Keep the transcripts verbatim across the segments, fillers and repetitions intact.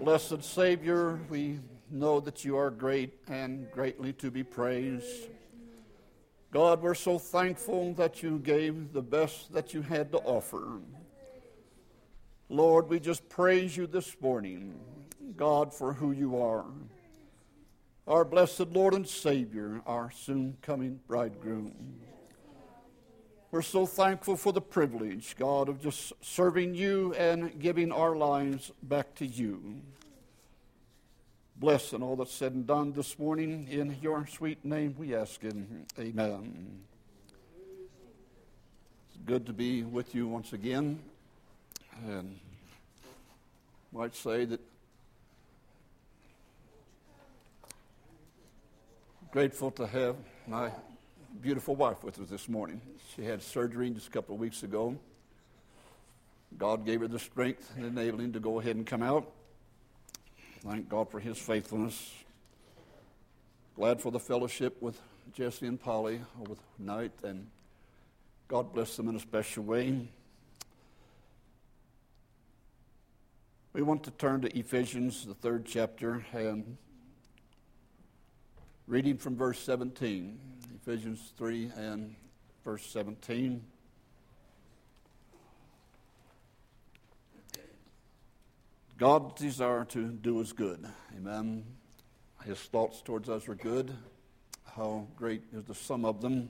Blessed Savior, we know that you are great and greatly to be praised. God, we're so thankful that you gave the best that you had to offer. Lord, we just praise you this morning, God, for who you are. Our blessed Lord and Savior, our soon-coming bridegroom. We're so thankful for the privilege, God, of just serving you and giving our lives back to you. Bless and all that's said and done this morning. In your sweet name we ask it. Amen. It's good to be with you once again. And I might say that I'm grateful to have my beautiful wife with us this morning. She had surgery just a couple of weeks ago. God gave her the strength and enabling to go ahead and come out. Thank God for his faithfulness. Glad for the fellowship with Jesse and Polly over the night, and God bless them in a special way. We want to turn to Ephesians, the third chapter, and reading from verse seventeen. Ephesians three and verse seventeen. God's desire to do us good. Amen. His thoughts towards us are good. How great is the sum of them.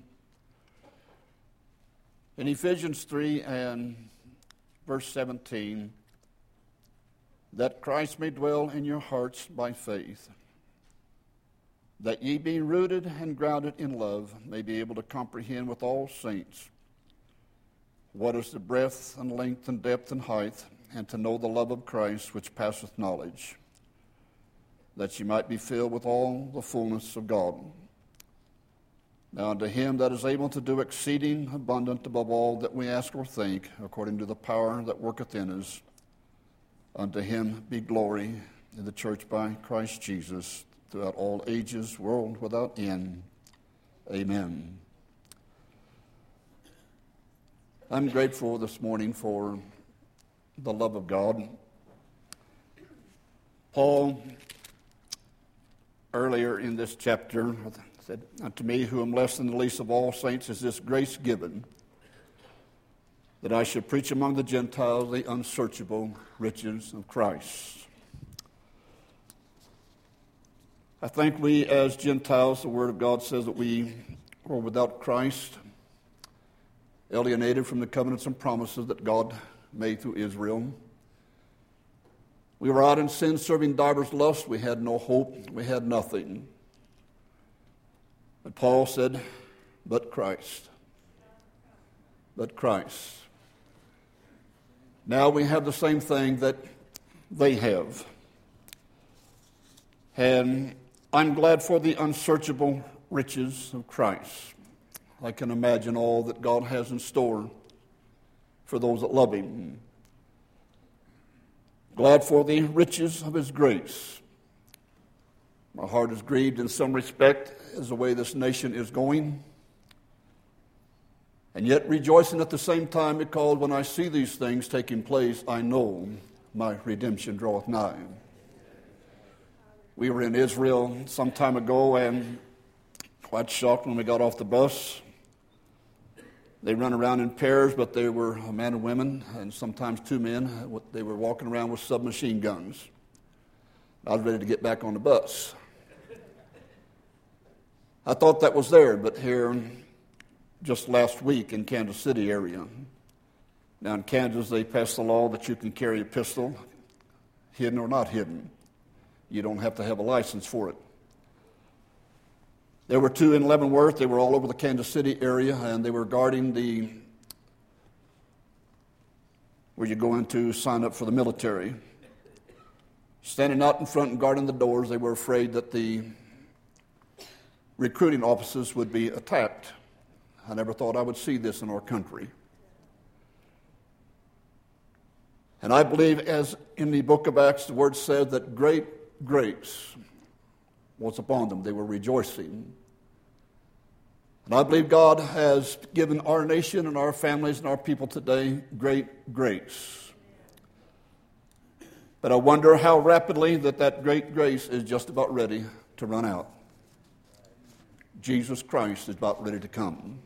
In Ephesians three and verse seventeen, that Christ may dwell in your hearts by faith, that ye being rooted and grounded in love may be able to comprehend with all saints what is the breadth and length and depth and height, and to know the love of Christ which passeth knowledge, that ye might be filled with all the fullness of God. Now unto him that is able to do exceeding abundant above all that we ask or think, according to the power that worketh in us, unto him be glory in the church by Christ Jesus, throughout all ages, world without end. Amen. I'm grateful this morning for the love of God. Paul, earlier in this chapter, said, unto me, who am less than the least of all saints, is this grace given, that I should preach among the Gentiles the unsearchable riches of Christ. I think we as Gentiles, the Word of God says that we were without Christ, alienated from the covenants and promises that God made through Israel. We were out in sin, serving divers lusts. We had no hope. We had nothing. But Paul said, but Christ. But Christ. Now we have the same thing that they have. And I'm glad for the unsearchable riches of Christ. I can imagine all that God has in store for those that love him. Glad for the riches of his grace. My heart is grieved in some respect as the way this nation is going, and yet rejoicing at the same time, because when I see these things taking place, I know my redemption draweth nigh. We were in Israel some time ago, and quite shocked when we got off the bus. They run around in pairs, but they were a man and women, and sometimes two men. They were walking around with submachine guns. I was ready to get back on the bus. I thought that was there, but here just last week in Kansas City area. Now in Kansas, they passed the law that you can carry a pistol, hidden or not hidden. You don't have to have a license for it. There were two in Leavenworth. They were all over the Kansas City area, and they were guarding the, where you go in to sign up for the military. Standing out in front and guarding the doors, they were afraid that the recruiting offices would be attacked. I never thought I would see this in our country. And I believe, as in the book of Acts, the word said that great grace was upon them. They were rejoicing. And I believe God has given our nation and our families and our people today great grace. But I wonder how rapidly that that great grace is just about ready to run out. Jesus Christ is about ready to come.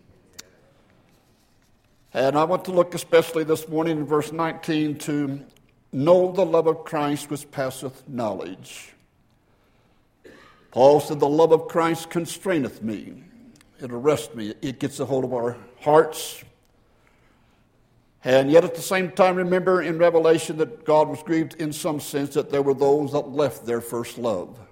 And I want to look especially this morning in verse nineteen to know the love of Christ which passeth knowledge. Paul said, the love of Christ constraineth me. It arrests me. It gets a hold of our hearts. And yet at the same time, remember in Revelation that God was grieved in some sense that there were those that left their first love.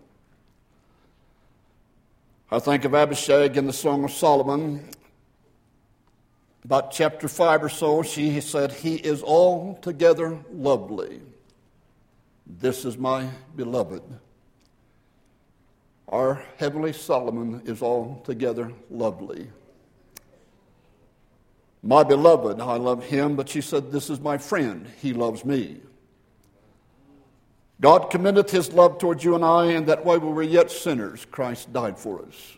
I think of Abishag in the Song of Solomon. About chapter five or so, she said, he is altogether lovely. This is my beloved. Our heavenly Solomon is altogether lovely. My beloved, I love him, but she said, this is my friend, he loves me. God commendeth his love towards you and I, and that while we were yet sinners, Christ died for us.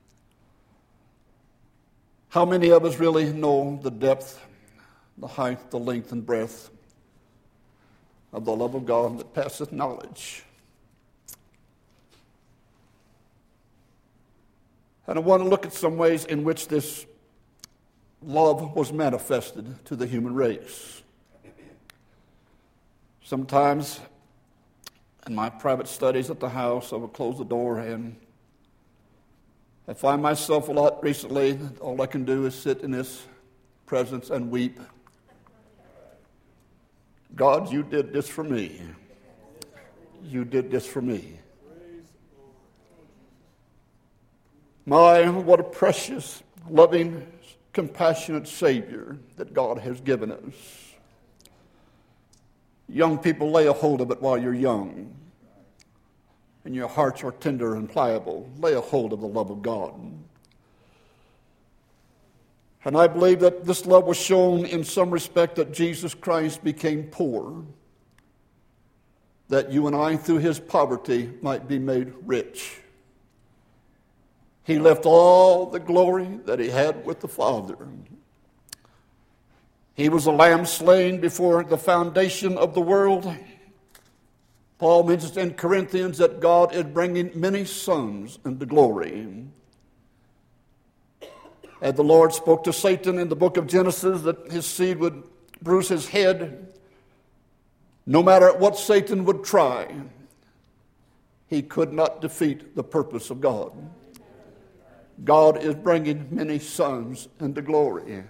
How many of us really know the depth, the height, the length, and breadth of the love of God that passeth knowledge? And I want to look at some ways in which this love was manifested to the human race. Sometimes in my private studies at the house, I would close the door and I find myself a lot recently, all I can do is sit in his presence and weep. God, you did this for me. You did this for me. My, what a precious, loving, compassionate Savior that God has given us. Young people, lay a hold of it while you're young. And your hearts are tender and pliable. Lay a hold of the love of God. And I believe that this love was shown in some respect that Jesus Christ became poor, that you and I, through his poverty, might be made rich. He left all the glory that he had with the Father. He was a lamb slain before the foundation of the world. Paul mentions in Corinthians that God is bringing many sons into glory. And the Lord spoke to Satan in the book of Genesis that his seed would bruise his head. No matter what Satan would try, he could not defeat the purpose of God. God is bringing many sons into glory.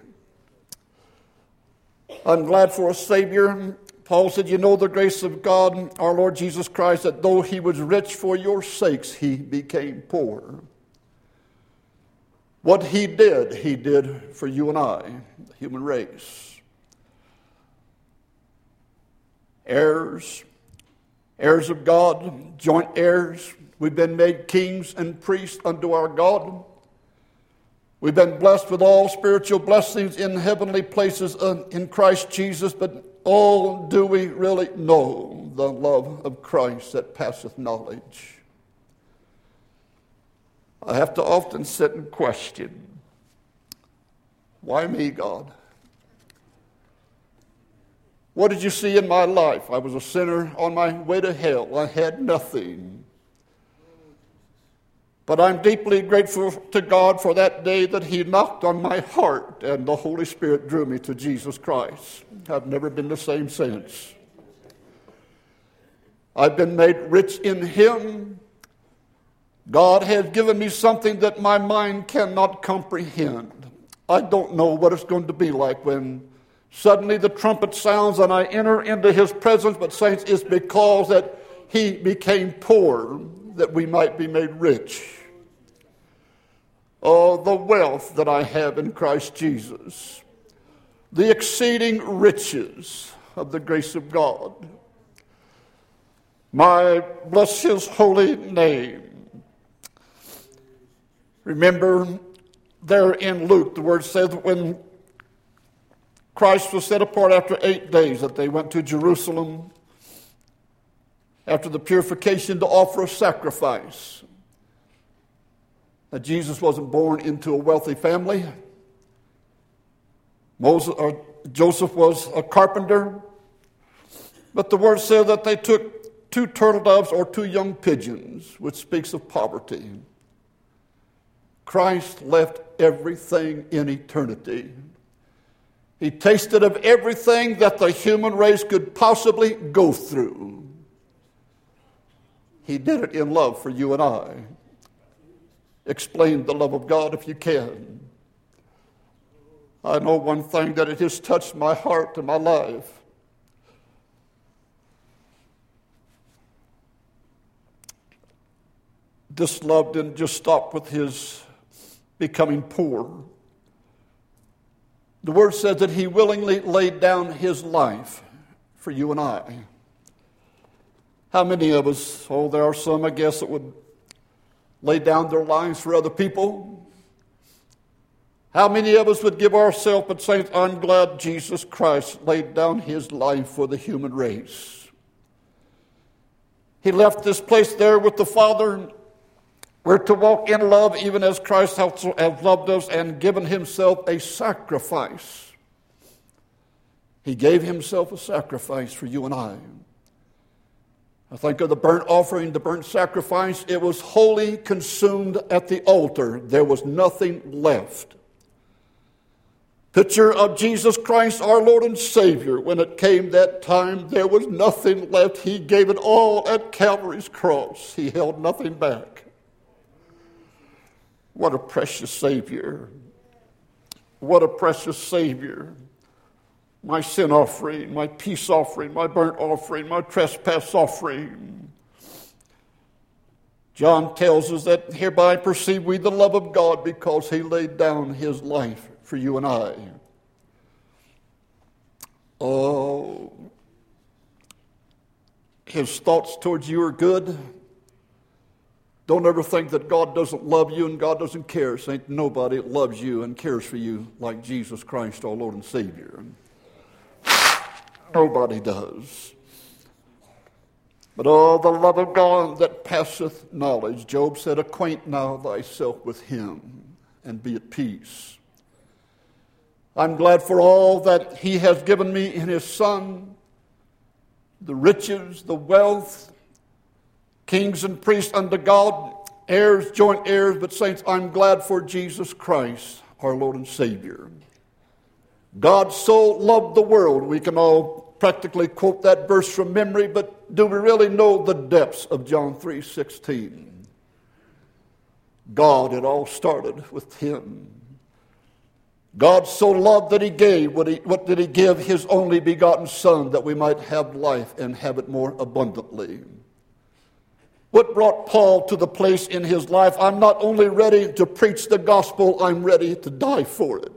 I'm glad for a Savior. Paul said, you know the grace of God, our Lord Jesus Christ, that though he was rich for your sakes, he became poor. What he did, he did for you and I, the human race. Heirs, heirs of God, joint heirs. We've been made kings and priests unto our God. We've been blessed with all spiritual blessings in heavenly places in Christ Jesus, but oh, do we really know the love of Christ that passeth knowledge? I have to often sit and question, why me, God? What did you see in my life? I was a sinner on my way to hell. I had nothing. But I'm deeply grateful to God for that day that he knocked on my heart and the Holy Spirit drew me to Jesus Christ. I've never been the same since. I've been made rich in him. God has given me something that my mind cannot comprehend. I don't know what it's going to be like when suddenly the trumpet sounds and I enter into his presence, but saints, it's because that he became poor that we might be made rich. Oh, the wealth that I have in Christ Jesus. The exceeding riches of the grace of God. My bless his holy name. Remember there in Luke, the word says that when Christ was set apart after eight days, that they went to Jerusalem after the purification to offer a sacrifice. Now, Jesus wasn't born into a wealthy family. Moses, or Joseph was a carpenter. But the word said that they took two turtle doves or two young pigeons, which speaks of poverty. Christ left everything in eternity. He tasted of everything that the human race could possibly go through. He did it in love for you and I. Explain the love of God if you can. I know one thing, that it has touched my heart and my life. This love didn't just stop with his becoming poor. The word says that he willingly laid down his life for you and I. How many of us, oh, there are some, I guess, that would lay down their lives for other people. How many of us would give ourselves and say, I'm glad Jesus Christ laid down his life for the human race. He left this place there with the Father. We're to walk in love even as Christ has loved us and given himself a sacrifice. He gave himself a sacrifice for you and I. I think of the burnt offering, the burnt sacrifice. It was wholly consumed at the altar. There was nothing left. Picture of Jesus Christ, our Lord and Savior. When it came that time, there was nothing left. He gave it all at Calvary's cross. He held nothing back. What a precious Savior. What a precious Savior. My sin offering, my peace offering, my burnt offering, my trespass offering. John tells us that hereby perceive we the love of God, because he laid down his life for you and I. Oh, his thoughts towards you are good. Don't ever think that God doesn't love you and God doesn't care. Ain't nobody loves you and cares for you like Jesus Christ, our Lord and Savior. Nobody does. But oh, the love of God that passeth knowledge. Job said, acquaint now thyself with him and be at peace. I'm glad for all that he has given me in his Son, the riches, the wealth, kings and priests unto God, heirs, joint heirs. But saints, I'm glad for Jesus Christ, our Lord and Savior. God so loved the world. We can all practically quote that verse from memory, but do we really know the depths of John three sixteen? God, it all started with him. God so loved that he gave. What, he, what did he give? His only begotten Son, that we might have life and have it more abundantly. What brought Paul to the place in his life? I'm not only ready to preach the gospel, I'm ready to die for it.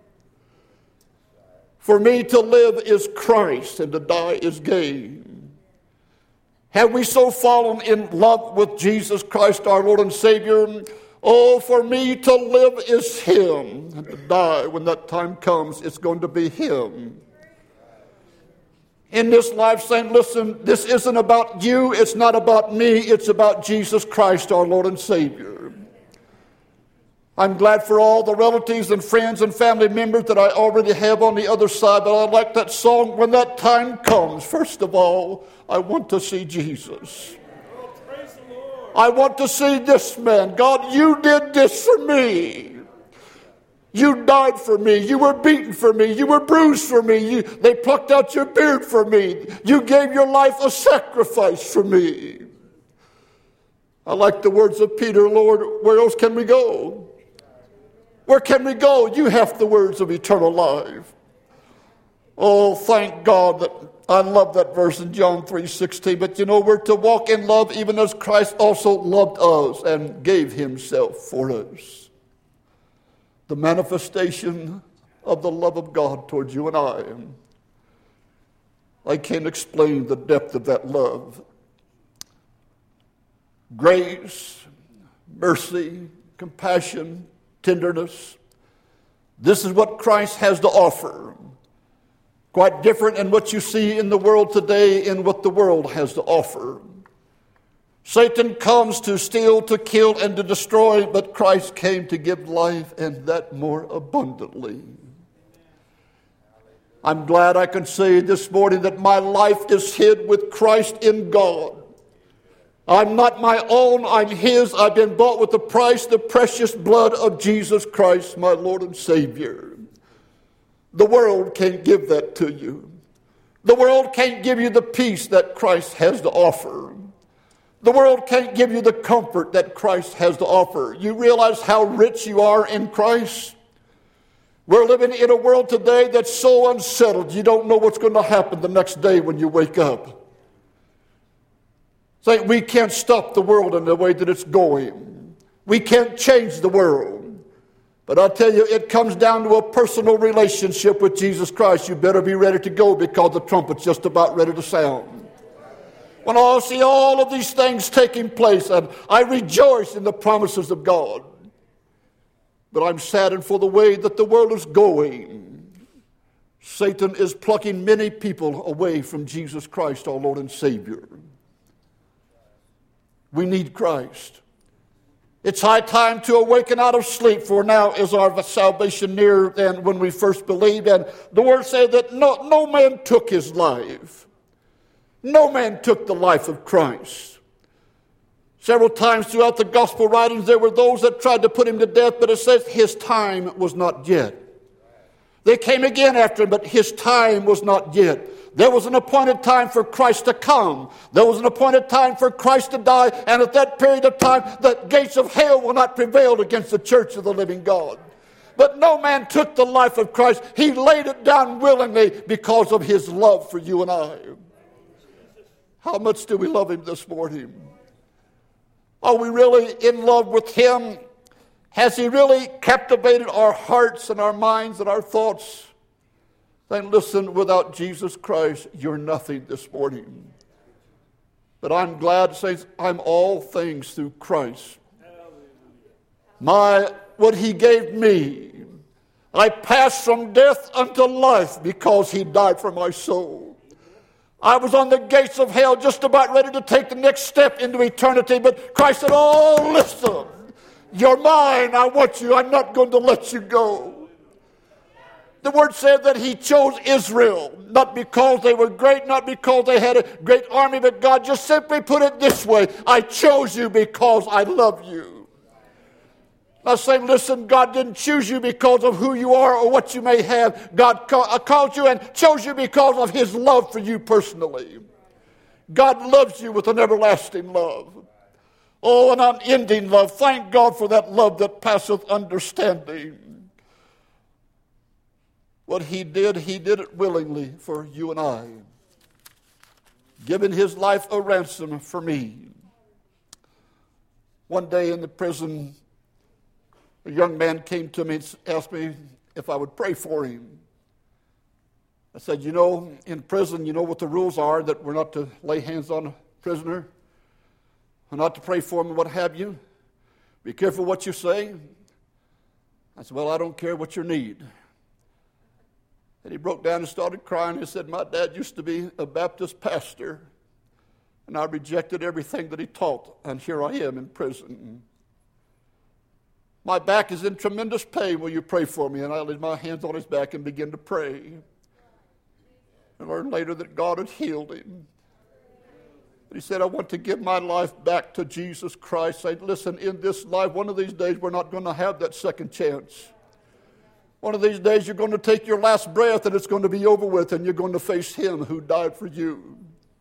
For me to live is Christ, and to die is gain. Have we so fallen in love with Jesus Christ, our Lord and Savior? Oh, for me to live is him, and to die, when that time comes, it's going to be him. In this life, saying, listen, this isn't about you, it's not about me, it's about Jesus Christ, our Lord and Savior. I'm glad for all the relatives and friends and family members that I already have on the other side, but I like that song, when that time comes. First of all, I want to see Jesus. Oh, praise the Lord. I want to see this man. God, you did this for me. You died for me. You were beaten for me. You were bruised for me. You, they plucked out your beard for me. You gave your life a sacrifice for me. I like the words of Peter, Lord, where else can we go? Where can we go? You have the words of eternal life. Oh, thank God that I love that verse in John three sixteen. But you know, we're to walk in love even as Christ also loved us and gave himself for us. The manifestation of the love of God towards you and I. I can't explain the depth of that love. Grace, mercy, compassion, tenderness. This is what Christ has to offer. Quite different in what you see in the world today in what the world has to offer. Satan comes to steal, to kill, and to destroy, but Christ came to give life, and that more abundantly. I'm glad I can say this morning that my life is hid with Christ in God. I'm not my own, I'm His. I've been bought with the price, the precious blood of Jesus Christ, my Lord and Savior. The world can't give that to you. The world can't give you the peace that Christ has to offer. The world can't give you the comfort that Christ has to offer. You realize how rich you are in Christ? We're living in a world today that's so unsettled, you don't know what's going to happen the next day when you wake up. Say, we can't stop the world in the way that it's going. We can't change the world. But I'll tell you, it comes down to a personal relationship with Jesus Christ. You better be ready to go because the trumpet's just about ready to sound. When I see all of these things taking place, and I rejoice in the promises of God. But I'm saddened for the way that the world is going. Satan is plucking many people away from Jesus Christ, our Lord and Savior. We need Christ. It's high time to awaken out of sleep, for now is our salvation nearer than when we first believed. And the Word said that no, no man took his life. No man took the life of Christ. Several times throughout the gospel writings, there were those that tried to put him to death, but it says his time was not yet. They came again after him, but his time was not yet. There was an appointed time for Christ to come. There was an appointed time for Christ to die, and at that period of time, the gates of hell will not prevail against the church of the living God. But no man took the life of Christ. He laid it down willingly because of his love for you and I. How much do we love him this morning? Are we really in love with him? Has he really captivated our hearts and our minds and our thoughts? Then listen, without Jesus Christ, you're nothing this morning. But I'm glad to say I'm all things through Christ. My, what he gave me, I passed from death unto life because he died for my soul. I was on the gates of hell just about ready to take the next step into eternity, but Christ said, oh, listen, you're mine, I want you, I'm not going to let you go. The Word said that he chose Israel, not because they were great, not because they had a great army, but God just simply put it this way, I chose you because I love you. I say, listen, God didn't choose you because of who you are or what you may have. God called you and chose you because of his love for you personally. God loves you with an everlasting love. Oh, an unending love. Thank God for that love that passeth understanding. What he did, he did it willingly for you and I. Giving his life a ransom for me. One day in the prison, a young man came to me and asked me if I would pray for him. I said, you know, in prison, you know what the rules are, that we're not to lay hands on a prisoner, we're not to pray for him and what have you. Be careful what you say. I said, well, I don't care what your need. And he broke down and started crying. He said, my dad used to be a Baptist pastor, and I rejected everything that he taught, and here I am in prison. My back is in tremendous pain. Will you pray for me? And I laid my hands on his back and began to pray. And learned later that God had healed him. But he said, I want to give my life back to Jesus Christ. Say, listen, in this life, one of these days, we're not going to have that second chance. One of these days, you're going to take your last breath and it's going to be over with, and you're going to face him who died for you.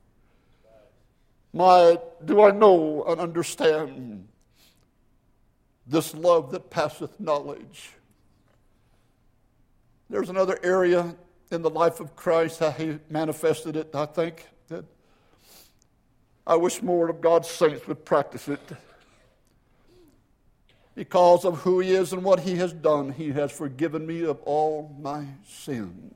My, do I know and understand this love that passeth knowledge? There's another area in the life of Christ, how he manifested it, I think, that I wish more of God's saints would practice it. Because of who he is and what he has done, he has forgiven me of all my sins.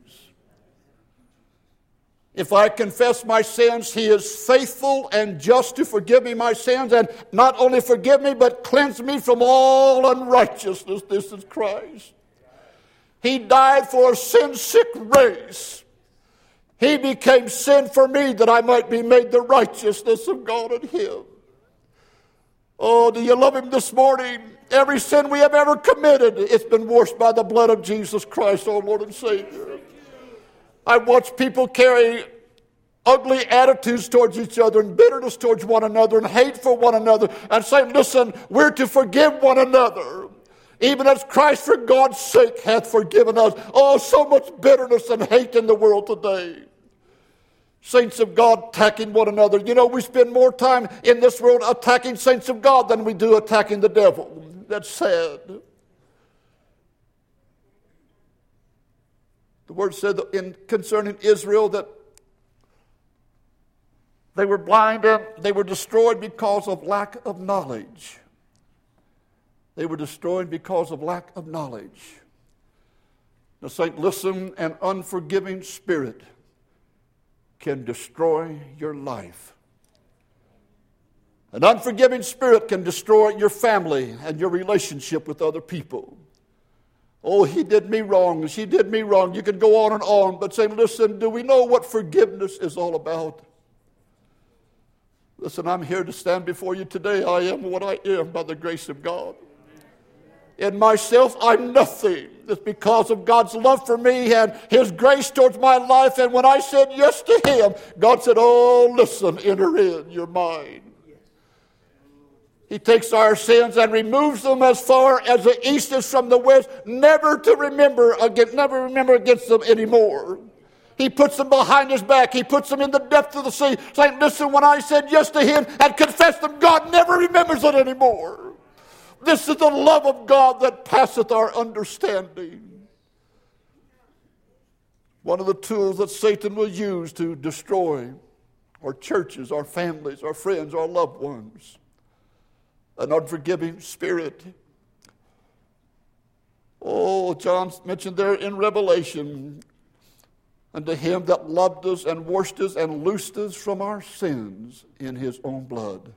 If I confess my sins, he is faithful and just to forgive me my sins, and not only forgive me, but cleanse me from all unrighteousness. This is Christ. He died for a sin-sick race. He became sin for me that I might be made the righteousness of God in him. Oh, do you love him this morning? Every sin we have ever committed, it's been washed by the blood of Jesus Christ, our Lord and Savior. I watch people carry ugly attitudes towards each other and bitterness towards one another and hate for one another and say, listen, we're to forgive one another. Even as Christ for God's sake hath forgiven us. Oh, so much bitterness and hate in the world today. Saints of God attacking one another. You know, we spend more time in this world attacking saints of God than we do attacking the devil. That's sad. The word said in concerning Israel that they were blind and they were destroyed because of lack of knowledge. They were destroyed because of lack of knowledge. Now, saint, listen, an unforgiving spirit can destroy your life. An unforgiving spirit can destroy your family and your relationship with other people. Oh, he did me wrong. She did me wrong. You can go on and on, but say, listen, do we know what forgiveness is all about? Listen, I'm here to stand before you today. I am what I am by the grace of God. In myself, I'm nothing. It's because of God's love for me and His grace towards my life. And when I said yes to Him, God said, oh, listen, enter in, you're mine. He takes our sins and removes them as far as the east is from the west, never to remember again, never remember against them anymore. He puts them behind His back. He puts them in the depth of the sea, saying, listen, when I said yes to Him and confessed them, God never remembers it anymore. This is the love of God that passeth our understanding. One of the tools that Satan will use to destroy our churches, our families, our friends, our loved ones. An unforgiving spirit. Oh, John mentioned there in Revelation, unto Him that loved us and washed us and loosed us from our sins in His own blood.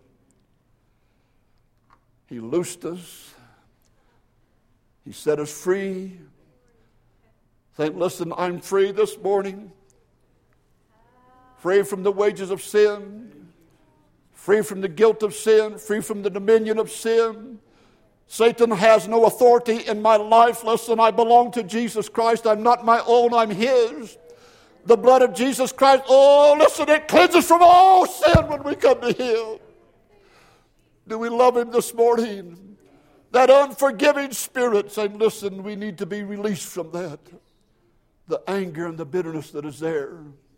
He loosed us. He set us free. Think, listen, I'm free this morning. Free from the wages of sin. Free from the guilt of sin. Free from the dominion of sin. Satan has no authority in my life. Listen, I belong to Jesus Christ. I'm not my own. I'm His. The blood of Jesus Christ, oh, listen, it cleanses from all sin when we come to Him. Do we love Him this morning? That unforgiving spirit saying, listen, we need to be released from that. The anger and the bitterness that is there.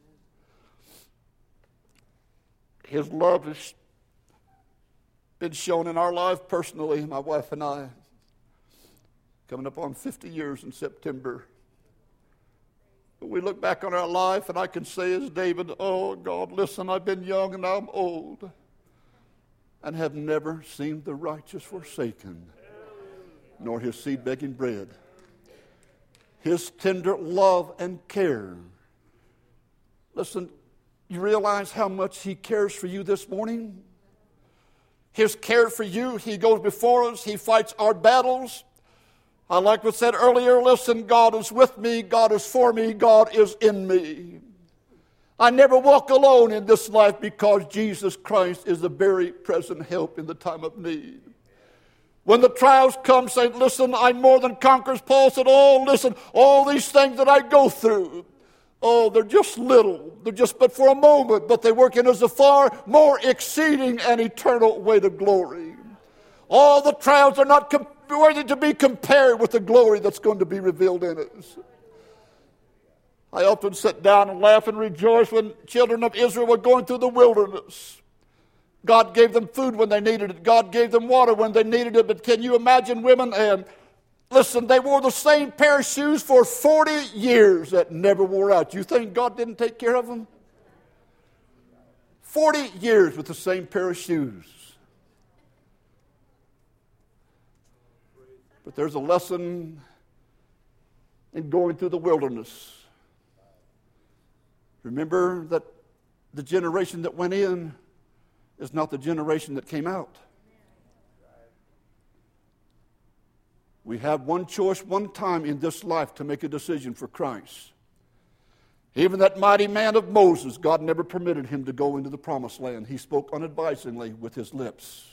His love has been shown in our life personally, my wife and I. Coming up on fifty years in September. But we look back on our life and I can say as David, oh God, listen, I've been young and now I'm old. And have never seen the righteous forsaken, nor his seed begging bread. His tender love and care. Listen, you realize how much He cares for you this morning? His care for you, He goes before us, He fights our battles. I like what said earlier, listen, God is with me, God is for me, God is in me. I never walk alone in this life because Jesus Christ is a very present help in the time of need. When the trials come, say, listen, I'm more than conquerors. Paul said, oh, listen, all these things that I go through, oh, they're just little. They're just but for a moment, but they work in us a far more exceeding and eternal weight of glory. All the trials are not com- worthy to be compared with the glory that's going to be revealed in us. I often sit down and laugh and rejoice when children of Israel were going through the wilderness. God gave them food when they needed it. God gave them water when they needed it. But can you imagine women? And listen, they wore the same pair of shoes for forty years that never wore out. You think God didn't take care of them? forty years with the same pair of shoes. But there's a lesson in going through the wilderness. Remember that the generation that went in is not the generation that came out. We have one choice, one time in this life to make a decision for Christ. Even that mighty man of Moses, God never permitted him to go into the promised land. He spoke unadvisedly with his lips.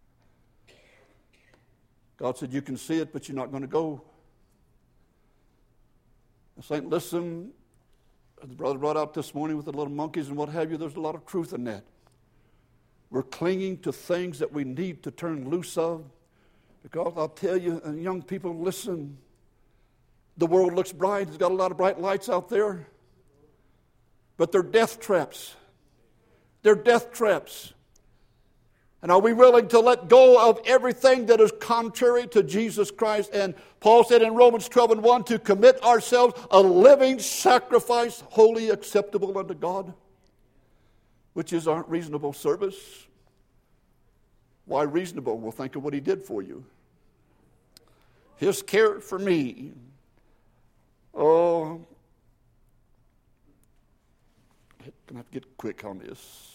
God said, you can see it, but you're not going to go. Saint, listen, as the brother brought out this morning with the little monkeys and what have you, there's a lot of truth in that. We're clinging to things that we need to turn loose of. Because I'll tell you, and young people, listen, the world looks bright. It's got a lot of bright lights out there. But they're death traps. They're death traps. And are we willing to let go of everything that is contrary to Jesus Christ? And Paul said in Romans twelve and one, to commit ourselves a living sacrifice, wholly acceptable unto God, which is our reasonable service. Why reasonable? Well, think of what he did for you. His care for me. Oh, I'm going to have to get quick on this.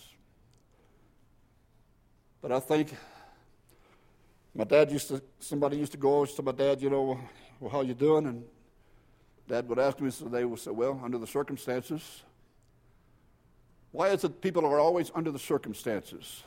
But I think my dad used to, somebody used to go always to my dad, you know, well, how you doing? And Dad would ask me, so they would say, well, under the circumstances. Why is it people are always under the circumstances?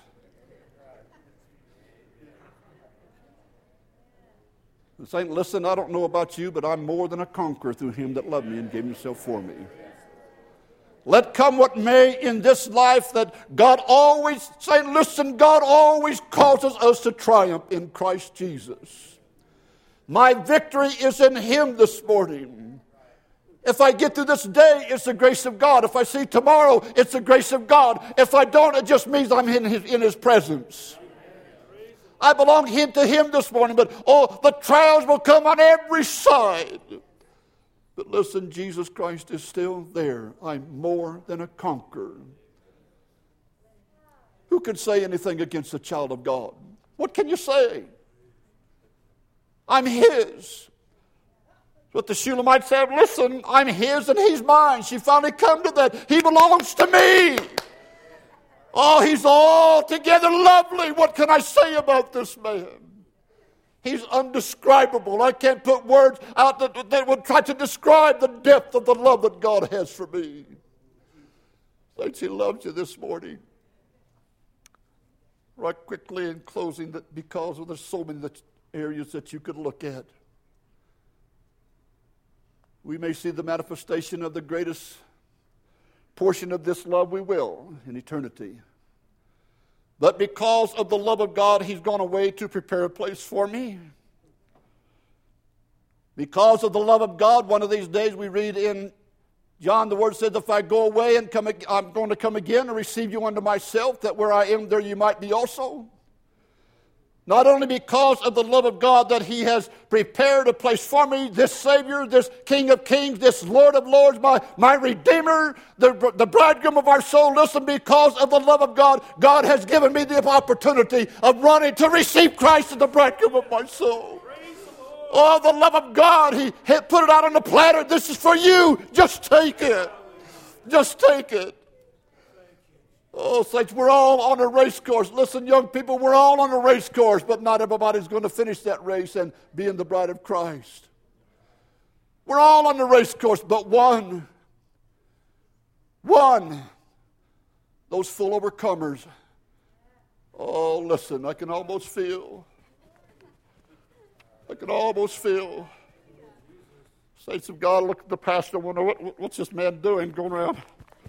And saying, listen, I don't know about you, but I'm more than a conqueror through him that loved me and gave himself for me. Let come what may in this life, that God always, saying, listen, God always causes us to triumph in Christ Jesus. My victory is in him this morning. If I get through this day, it's the grace of God. If I see tomorrow, it's the grace of God. If I don't, it just means I'm in his, in his presence. I belong to him this morning, but oh, the trials will come on every side. But listen, Jesus Christ is still there. I'm more than a conqueror. Who can say anything against a child of God? What can you say? I'm his. But the Shulamite said, listen, I'm his and he's mine. She finally come to that. He belongs to me. Oh, he's altogether lovely. What can I say about this man? He's undescribable. I can't put words out that, that would try to describe the depth of the love that God has for me. Saints, he loves you this morning. Right quickly in closing, that because of there's so many areas that you could look at. We may see the manifestation of the greatest portion of this love, we will, in eternity. But because of the love of God, he's gone away to prepare a place for me. Because of the love of God, one of these days we read in John, the word says, if I go away and come, I'm going to come again and receive you unto myself, that where I am, there you might be also. Not only because of the love of God that he has prepared a place for me, this Savior, this King of Kings, this Lord of Lords, my, my Redeemer, the, the bridegroom of our soul. Listen, because of the love of God, God has given me the opportunity of running to receive Christ as the bridegroom of my soul. Oh, the love of God, he had put it out on the platter. This is for you. Just take it. Just take it. Oh, saints, we're all on a race course. Listen, young people, we're all on a race course, but not everybody's going to finish that race and be in the bride of Christ. We're all on the race course, but one, one, those full overcomers. Oh, listen, I can almost feel, I can almost feel. Saints of God, look at the pastor, wonder what, what's this man doing going around?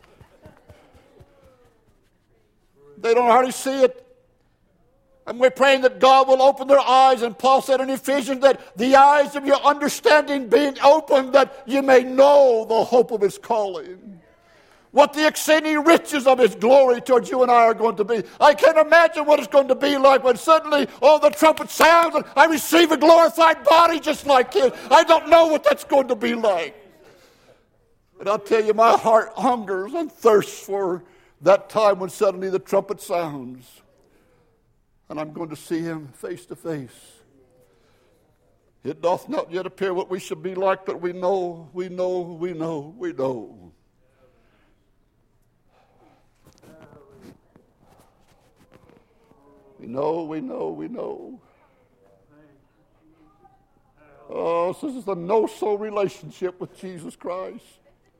They don't hardly see it. And we're praying that God will open their eyes. And Paul said in Ephesians that the eyes of your understanding being opened, that you may know the hope of his calling. What the exceeding riches of his glory towards you and I are going to be. I can't imagine what it's going to be like when suddenly, oh, the trumpet sounds and I receive a glorified body just like his. I don't know what that's going to be like. But I'll tell you, my heart hungers and thirsts for that time when suddenly the trumpet sounds and I'm going to see him face to face. It doth not yet appear what we should be like, but we know, we know, we know, we know. We know, we know, we know. Oh, so this is a no-so relationship with Jesus Christ.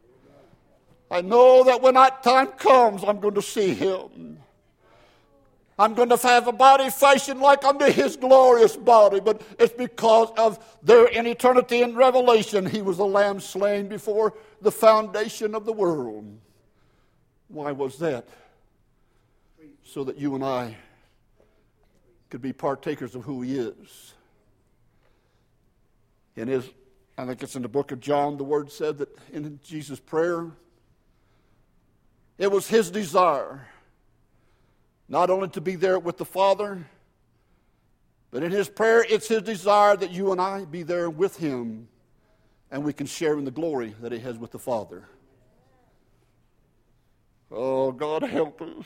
I know that when that time comes, I'm going to see him. I'm going to have a body fashioned like unto his glorious body. But it's because of there in eternity in Revelation, he was a lamb slain before the foundation of the world. Why was that? So that you and I could be partakers of who he is. In his, I think it's in the book of John, the word said that in Jesus' prayer, it was his desire not only to be there with the Father, but in his prayer, it's his desire that you and I be there with him and we can share in the glory that he has with the Father. Oh, God help us.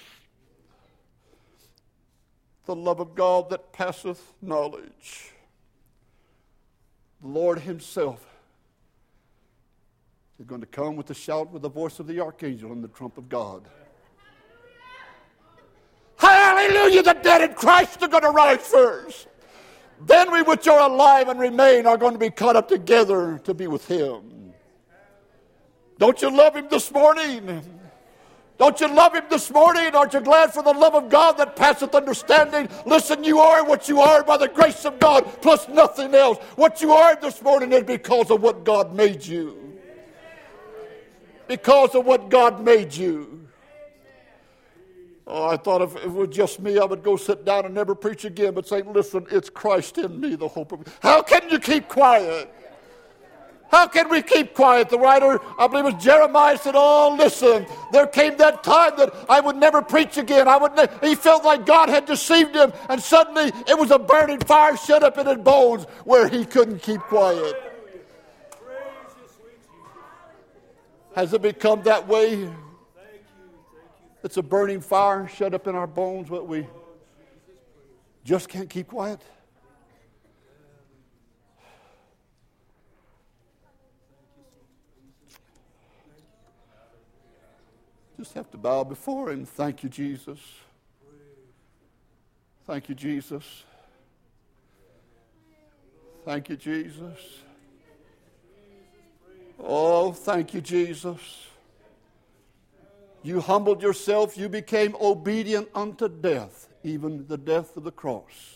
The love of God that passeth knowledge. The Lord himself is going to come with a shout, with the voice of the archangel and the trump of God. Hallelujah! The dead in Christ are going to rise first. Then we which are alive and remain are going to be caught up together to be with him. Don't you love him this morning? Don't you love him this morning? Aren't you glad for the love of God that passeth understanding? Listen, you are what you are by the grace of God, plus nothing else. What you are this morning is because of what God made you. Because of what God made you. Oh, I thought if it was just me, I would go sit down and never preach again. But saying, listen, it's Christ in me, the hope of... How can you keep quiet? How can we keep quiet? The writer, I believe it was Jeremiah, said, oh, listen, there came that time that I would never preach again. I would. Ne- he felt like God had deceived him, and suddenly it was a burning fire shut up in his bones where he couldn't keep quiet. Has it become that way? It's a burning fire shut up in our bones, but we just can't keep quiet. Just have to bow before him. Thank you, Jesus. Thank you, Jesus. Thank you, Jesus. Oh, thank you, Jesus. You humbled yourself. You became obedient unto death, even the death of the cross.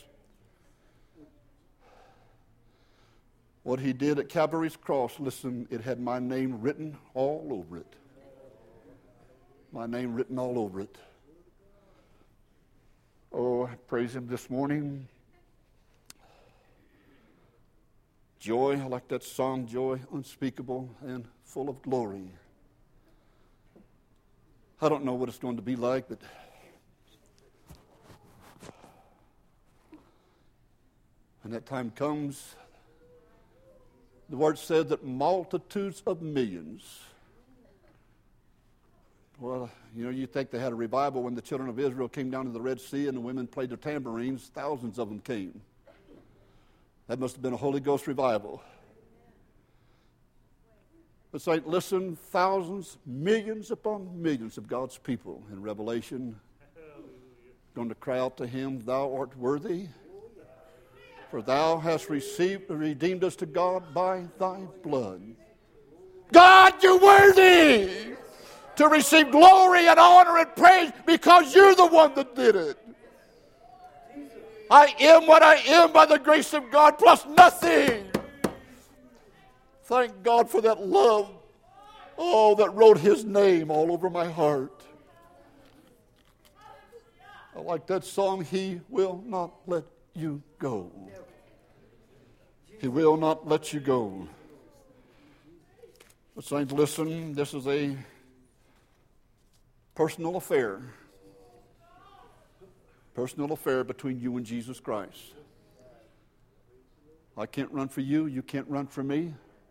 What he did at Calvary's cross, listen, it had my name written all over it. My name written all over it. Oh, I praise him this morning. Joy, I like that song, joy unspeakable and full of glory. I don't know what it's going to be like, but when that time comes, the word said that multitudes of millions. Well, you know, you think they had a revival when the children of Israel came down to the Red Sea and the women played their tambourines. Thousands of them came. That must have been a Holy Ghost revival. But say, listen, thousands, millions upon millions of God's people in Revelation going to cry out to him, thou art worthy, for thou hast received, redeemed us to God by thy blood. God, you're worthy to receive glory and honor and praise because you're the one that did it. I am what I am by the grace of God, plus nothing. Thank God for that love, oh, that wrote his name all over my heart. I like that song, He Will Not Let You Go. He will not let you go. But saints, listen, this is a personal affair. Personal affair between you and Jesus Christ. I can't run for you. You can't run for me.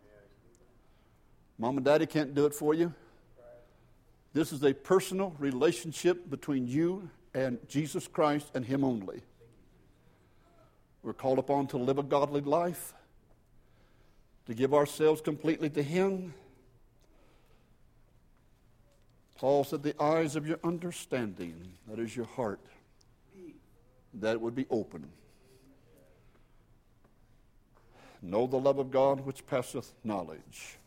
Mom and Daddy can't do it for you. This is a personal relationship between you and Jesus Christ and him only. We're called upon to live a godly life, to give ourselves completely to him. Paul said, the eyes of your understanding, that is your heart, that it would be open. Know the love of God which passeth knowledge.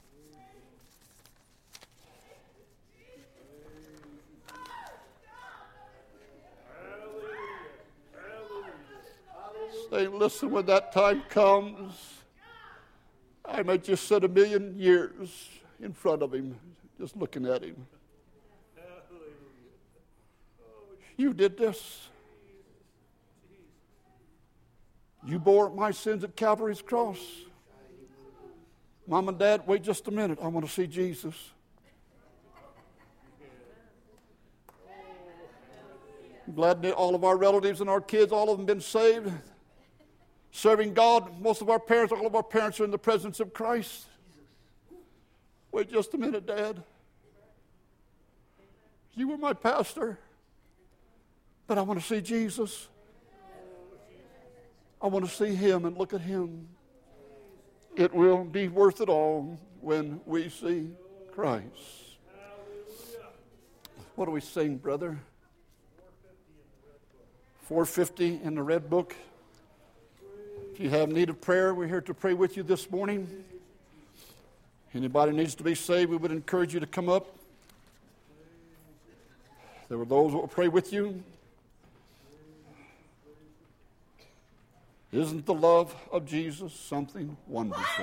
saying, listen, when that time comes, I might just sit a million years in front of him, just looking at him. You did this. You bore my sins at Calvary's cross. Mom and Dad, wait just a minute. I want to see Jesus. I'm glad that all of our relatives and our kids, all of them been saved. Serving God. Most of our parents, all of our parents are in the presence of Christ. Wait just a minute, Dad. You were my pastor. But I want to see Jesus. I want to see him and look at him. It will be worth it all when we see Christ. What do we sing, brother? four fifty in the red book. If you have need of prayer, we're here to pray with you this morning. Anybody needs to be saved, we would encourage you to come up. There were those that will pray with you. Isn't the love of Jesus something wonderful?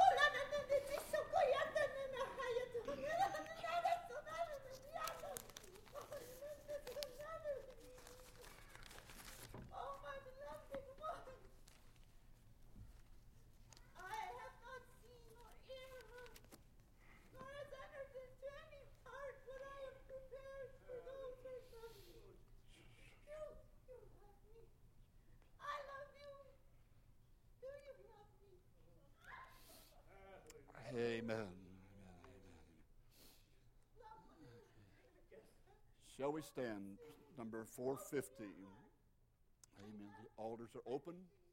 Amen. Shall we stand? Number four fifty. Amen. The altars are open.